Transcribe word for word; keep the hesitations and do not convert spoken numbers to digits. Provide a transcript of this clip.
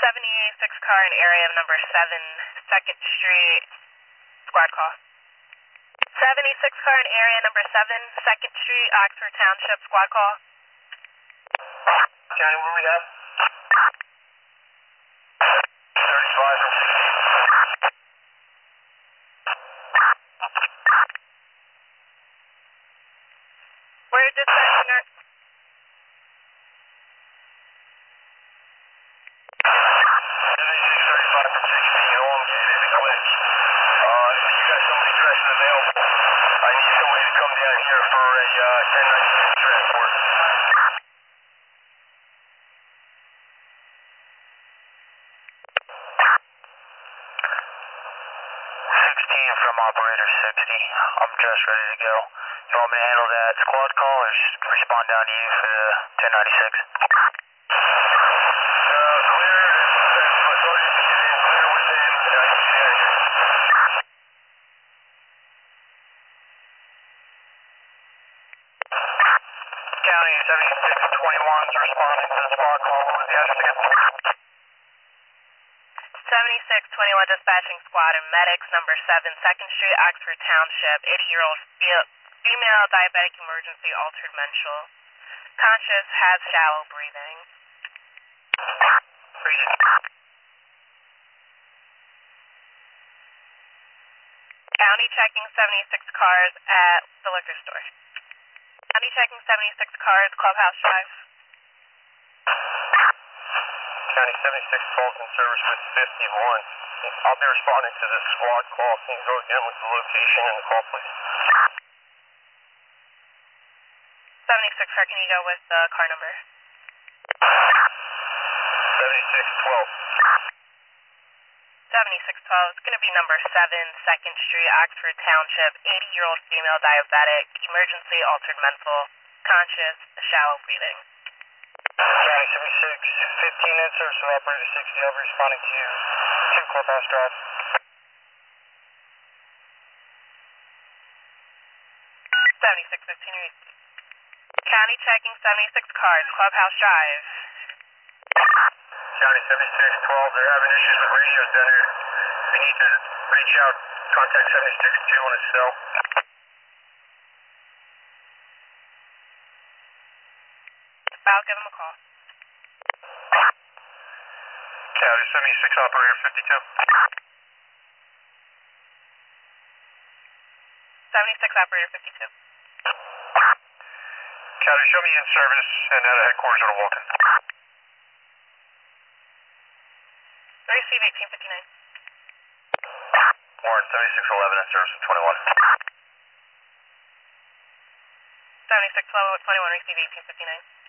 seventy-six car in area number seven, second Street, squad call. seventy-six car in area number seven, second Street, Oxford Township, squad call. County, where we at? thirty-five and sixteen. Where did that start? seventy-six, thirty-five and sixteen, elongated a glitch. Uh, you got somebody crashing available. I need somebody to come down here for a uh, ten ninety-six transport. sixteen from operator sixty. I'm just ready to go. You want me to handle that squad call or just respond down to you for the ten ninety-six? Uh, clear. As long as you get in clear within, uh, you can get out of here. County seventy-six twenty-one is responding to the squad call. What was the address again? seventy-six twenty-one dispatching squad and medics number seven, second Street, Oxford Township, eighty-year-old female diabetic emergency altered mental. Conscious, has shallow breathing. Reason. County checking seventy-six cars at the liquor store. County checking seventy-six cars, Clubhouse Drive. County seventy-six calls in service with fifty-one. I'll be responding to the squad call. Can you go again with the location and the call, please? seventy-six car, can you go with the car number? seventy-six twelve. seventy-six twelve, it's going to be number seven, second Street, Oxford Township, eighty-year-old female diabetic, emergency altered mental, conscious, shallow breathing. County seventy-six fifteen in service with operator sixty. I'll be responding to you. two Clubhouse Drive. seventy-six fifteen, County checking seventy-six cars, Clubhouse Drive. County seventy-six twelve, they're having issues with radios down here. We need to reach out, contact seventy-six two on his cell. I'll give him a call. County seventy-six operator fifty-two. seventy-six operator fifty-two. County, show me in service and at headquarters on a walk-in. Receive eighteen fifty-nine. Warren seventy-six eleven in service with twenty-one. seventy-six twenty-one, receive eighteen fifty-nine.